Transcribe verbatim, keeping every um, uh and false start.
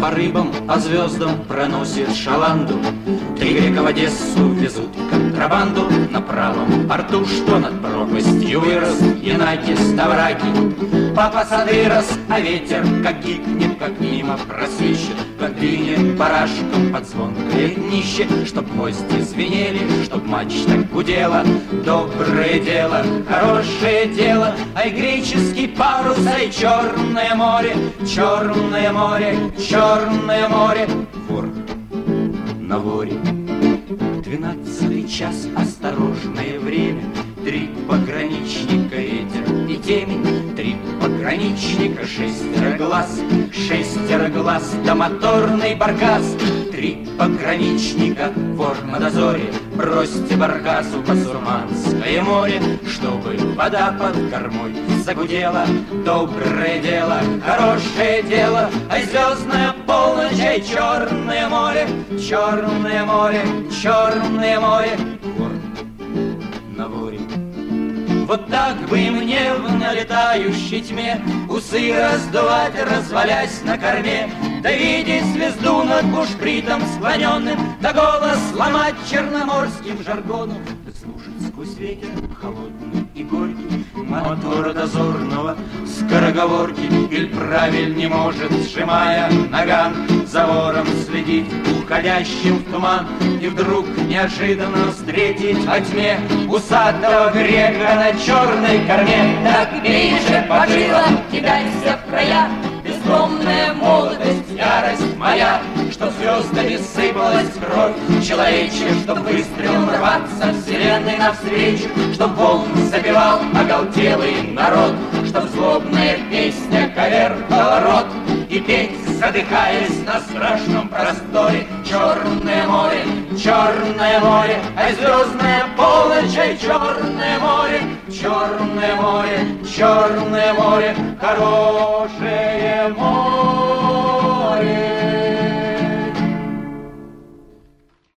по рыбам, по звездам проносит шаланду. Три грека в Одессу везут контрабанду. На правом порту, что над пропастью вырос, Янакис Тавраки. Папа сады рос, а ветер как гикнет, как мимо просвищет, как двинет барашком под звонкое днище, чтоб гвозди звенели, чтоб мачта гудела. Доброе дело, хорошее дело, ай, греческий парус, ай, черное море, черное море, черное море. Вор на воре. Двенадцатый час, осторожное время. Три пограничника, ветер и темень. Три пограничника, шестеро глаз, шестеро глаз, да моторный баркас. Три пограничника, вор на дозоре. Бросьте баркасу Басурманское море, чтобы вода под кормой загудела. Доброе дело, хорошее дело, ай, звездная полночь, ай, черное море, черное море, черное море. Вор на воре. Вот так бы и мне в налетающей тьме усы раздувать, развалясь на корме, да видеть звезду над бушпритом склоненным, да голос ломать черноморским жаргоном, да слушать сквозь ветер холодный и горький мотора дозорного скороговорки. Иль правиль не может, сжимая наган, за вором следить, уходящим в туман, и вдруг неожиданно встретить во тьме усатого грека на черной корме. Так бей же по жилам, кидайся в края, бездомная молодость, ярость моя, чтоб звездами сыпалась кровь человечья, чтоб выстрелом рваться вселенной навстречу, чтоб волн забивал оголтелый народ, чтоб злобная песня коверкала рот, и петь, задыхаясь на страшном просторе. Черное море, черное море, ай, звездная полночь, ай, черное море, черное море, черное море, хорошее море.